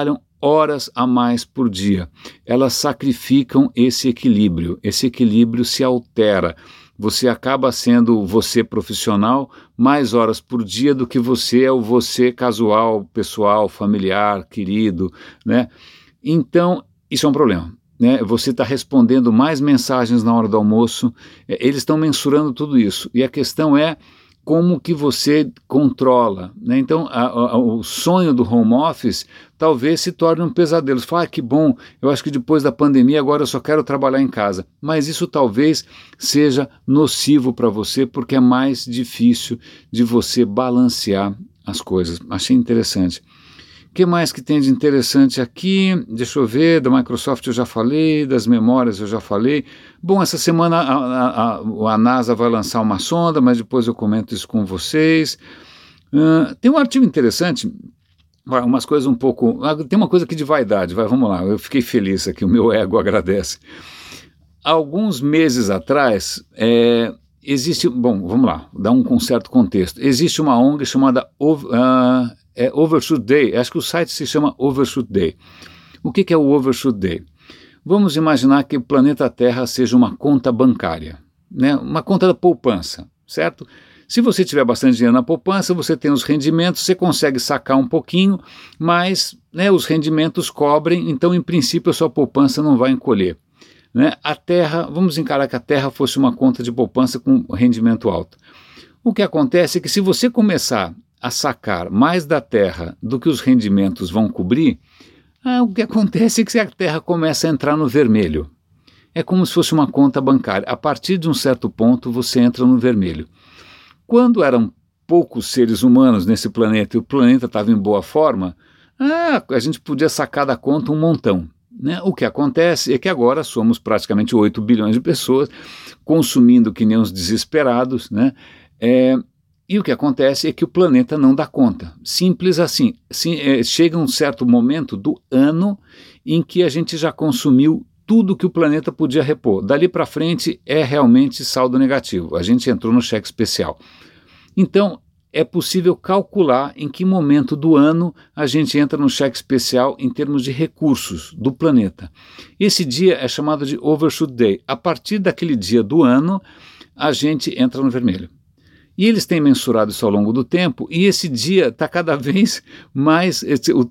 horas a mais por dia. Elas sacrificam esse equilíbrio, esse equilíbrio se altera. Você acaba sendo você profissional mais horas por dia do que você é o você casual, pessoal, familiar, querido, né? Então, isso é um problema, né? Você está respondendo mais mensagens na hora do almoço, eles estão mensurando tudo isso, e a questão é como que você controla, né? Então, a, a, o sonho do home office talvez se torne um pesadelo. Você fala, ah, que bom, eu acho que depois da pandemia agora eu só quero trabalhar em casa. Mas isso talvez seja nocivo para você, porque é mais difícil de você balancear as coisas. Achei interessante. O que mais que tem de interessante aqui? Deixa eu ver, da Microsoft eu já falei, das memórias eu já falei. Bom, essa semana a, a, a, a NASA vai lançar uma sonda, mas depois eu comento isso com vocês. Uh, tem um artigo interessante, umas coisas um pouco... Tem uma coisa aqui de vaidade, vai, vamos lá, eu fiquei feliz aqui, o meu ego agradece. Alguns meses atrás, é, existe... Bom, vamos lá, dar um, um certo contexto. Existe uma O N G chamada... Uh, É Overshoot Day, acho que o site se chama Overshoot Day. O que, que é o Overshoot Day? Vamos imaginar que o planeta Terra seja uma conta bancária, né? Uma conta da poupança, certo? Se você tiver bastante dinheiro na poupança, você tem os rendimentos, você consegue sacar um pouquinho, mas, né, os rendimentos cobrem, então em princípio a sua poupança não vai encolher, né? A Terra, vamos encarar que a Terra fosse uma conta de poupança com rendimento alto. O que acontece é que se você começar a sacar mais da terra do que os rendimentos vão cobrir, ah, o que acontece é que a terra começa a entrar no vermelho. É como se fosse uma conta bancária. A partir de um certo ponto, você entra no vermelho. Quando eram poucos seres humanos nesse planeta e o planeta estava em boa forma, ah, a gente podia sacar da conta um montão, né? O que acontece é que agora somos praticamente oito bilhões de pessoas consumindo que nem uns desesperados, né? É, E o que acontece é que o planeta não dá conta. Simples assim. Sim, é, chega um certo momento do ano em que a gente já consumiu tudo que o planeta podia repor. Dali para frente é realmente saldo negativo. A gente entrou no cheque especial. Então, é possível calcular em que momento do ano a gente entra no cheque especial em termos de recursos do planeta. Esse dia é chamado de Overshoot Day. A partir daquele dia do ano, a gente entra no vermelho. E eles têm mensurado isso ao longo do tempo, e esse dia está cada vez mais,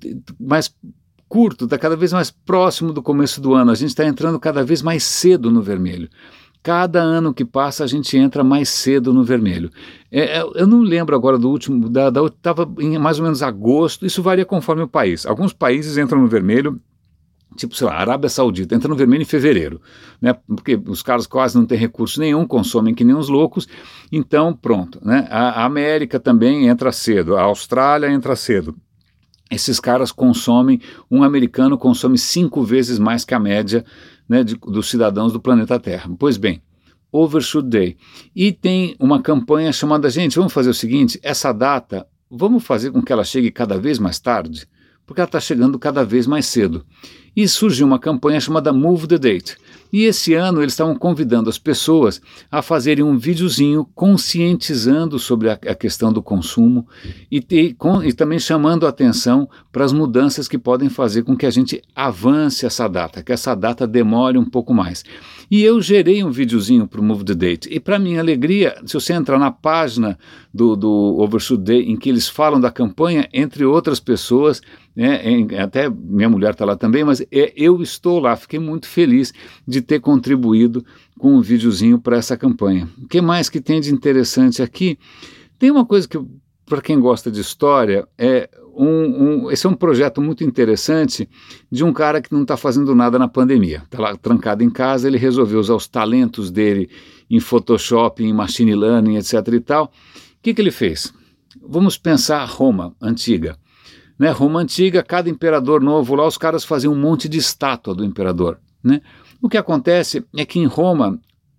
mais curto, está cada vez mais próximo do começo do ano. A gente está entrando cada vez mais cedo no vermelho. Cada ano que passa, a gente entra mais cedo no vermelho. É, eu não lembro agora do último, estava em mais ou menos agosto, isso varia conforme o país. Alguns países entram no vermelho, tipo, sei lá, Arábia Saudita, entra no vermelho em fevereiro, né? Porque os caras quase não têm recurso nenhum, consomem que nem uns loucos, então pronto, né? A, a América também entra cedo, a Austrália entra cedo. Esses caras consomem, um americano consome cinco vezes mais que a média, né, de, dos cidadãos do planeta Terra. Pois bem, Overshoot Day. E tem uma campanha chamada, gente, vamos fazer o seguinte, essa data, vamos fazer com que ela chegue cada vez mais tarde, porque ela está chegando cada vez mais cedo. E surgiu uma campanha chamada Move the Date. E esse ano eles estavam convidando as pessoas a fazerem um videozinho conscientizando sobre a, a questão do consumo e, te, com, e também chamando a atenção para as mudanças que podem fazer com que a gente avance essa data, que essa data demore um pouco mais. E eu gerei um videozinho para o Move the Date. E para minha alegria, se você entrar na página do, do Overshoot Day, em que eles falam da campanha, entre outras pessoas, né, em, até minha mulher está lá também, mas é, eu estou lá, fiquei muito feliz de ter contribuído com um videozinho para essa campanha. O que mais que tem de interessante aqui? Tem uma coisa que, para quem gosta de história, é um, um, esse é um projeto muito interessante de um cara que não está fazendo nada na pandemia. Está lá trancado em casa, ele resolveu usar os talentos dele em Photoshop, em Machine Learning, etc e tal. O que, que ele fez? Vamos pensar Roma antiga. Né, Roma antiga, cada imperador novo lá, os caras faziam um monte de estátua do imperador, né? O que acontece é que em Roma,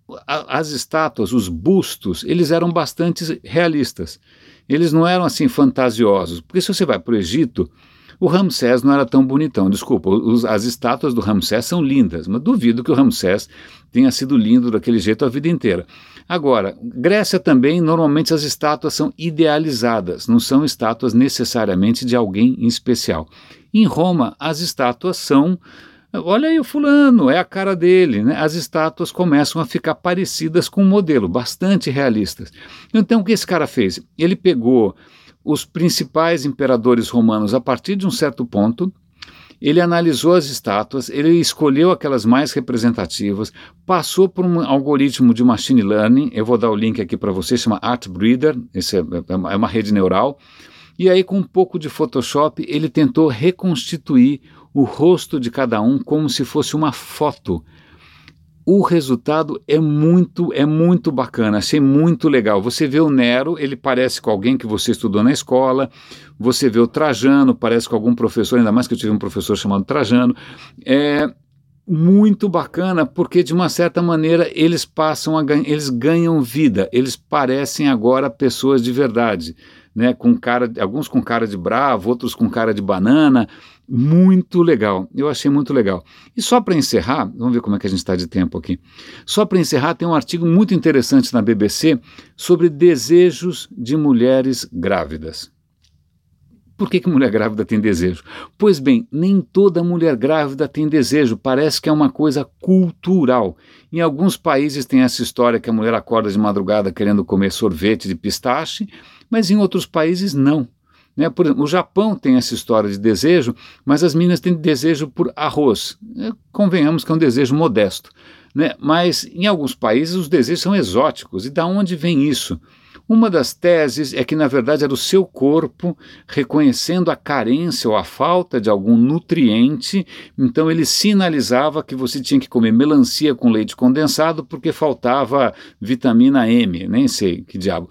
a, as estátuas, os bustos, eles eram bastante realistas. Eles não eram assim fantasiosos, porque se você vai para o Egito, o Ramsés não era tão bonitão, desculpa, os, as estátuas do Ramsés são lindas, mas duvido que o Ramsés tenha sido lindo daquele jeito a vida inteira. Agora, Grécia também, normalmente as estátuas são idealizadas, não são estátuas necessariamente de alguém em especial. Em Roma, as estátuas são... Olha aí o fulano, é a cara dele, né? As estátuas começam a ficar parecidas com o modelo, bastante realistas. Então o que esse cara fez? Ele pegou os principais imperadores romanos a partir de um certo ponto, ele analisou as estátuas, ele escolheu aquelas mais representativas, passou por um algoritmo de machine learning, eu vou dar o link aqui para você, chama Artbreeder, esse é, é uma rede neural, e aí com um pouco de Photoshop ele tentou reconstituir o rosto de cada um como se fosse uma foto. O resultado é muito, é muito bacana, achei muito legal. Você vê o Nero, ele parece com alguém que você estudou na escola, você vê o Trajano, parece com algum professor, ainda mais que eu tive um professor chamado Trajano. É muito bacana porque, de uma certa maneira, eles passam a ganhar, eles ganham vida, eles parecem agora pessoas de verdade, né? Com cara, alguns com cara de bravo, outros com cara de banana. Muito legal, eu achei muito legal. E só para encerrar, vamos ver como é que a gente está de tempo aqui. Só para encerrar, tem um artigo muito interessante na B B C sobre desejos de mulheres grávidas. Por que que mulher grávida tem desejo? Pois bem, nem toda mulher grávida tem desejo, parece que é uma coisa cultural. Em alguns países tem essa história que a mulher acorda de madrugada querendo comer sorvete de pistache, mas em outros países não. Né? Por exemplo, o Japão tem essa história de desejo, mas as meninas têm desejo por arroz. É, convenhamos que é um desejo modesto. Né? Mas em alguns países os desejos são exóticos. E da onde vem isso? Uma das teses é que, na verdade, era o seu corpo reconhecendo a carência ou a falta de algum nutriente, então ele sinalizava que você tinha que comer melancia com leite condensado porque faltava vitamina M, nem sei que diabo.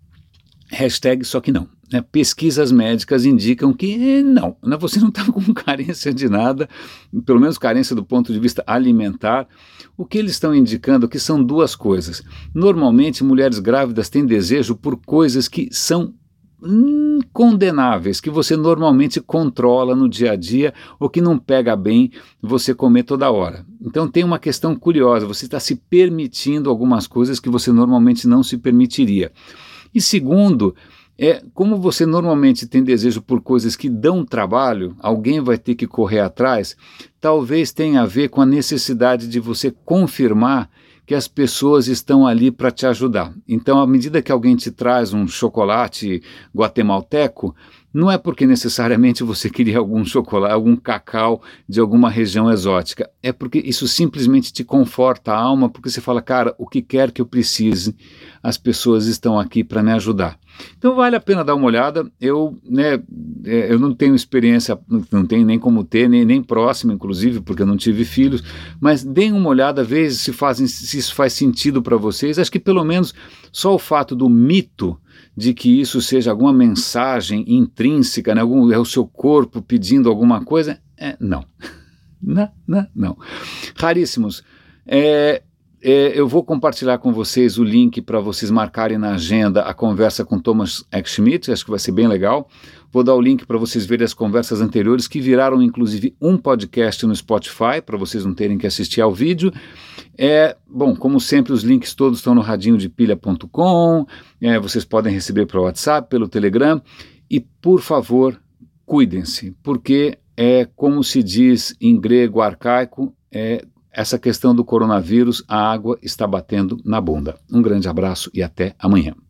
Hashtag só que não. Né, pesquisas médicas indicam que não, né, você não está com carência de nada, pelo menos carência do ponto de vista alimentar. O que eles estão indicando é que são duas coisas. Normalmente, mulheres grávidas têm desejo por coisas que são incondenáveis, que você normalmente controla no dia a dia ou que não pega bem você comer toda hora. Então tem uma questão curiosa, você está se permitindo algumas coisas que você normalmente não se permitiria. E segundo, é, como você normalmente tem desejo por coisas que dão trabalho, alguém vai ter que correr atrás, talvez tenha a ver com a necessidade de você confirmar que as pessoas estão ali para te ajudar. Então, à medida que alguém te traz um chocolate guatemalteco, não é porque necessariamente você queria algum chocolate, algum cacau de alguma região exótica, é porque isso simplesmente te conforta a alma, porque você fala, cara, o que quer que eu precise, as pessoas estão aqui para me ajudar. Então vale a pena dar uma olhada. Eu, né, eu não tenho experiência, não tenho nem como ter, nem, nem próximo, inclusive, porque eu não tive filhos, mas deem uma olhada, vejam se, fazem, se isso faz sentido para vocês. Acho que pelo menos só o fato do mito de que isso seja alguma mensagem intrínseca, né, algum, é o seu corpo pedindo alguma coisa, é, não. não, não, não. Raríssimos. É... É, eu vou compartilhar com vocês o link para vocês marcarem na agenda a conversa com Thomas Eck-Schmidt, acho que vai ser bem legal. Vou dar o link para vocês verem as conversas anteriores, que viraram inclusive um podcast no Spotify, para vocês não terem que assistir ao vídeo. É, bom, como sempre, os links todos estão no radinho de pilha ponto com, é, vocês podem receber pelo WhatsApp, pelo Telegram, e por favor, cuidem-se, porque é como se diz em grego arcaico, é essa questão do coronavírus, a água está batendo na bunda. Um grande abraço e até amanhã.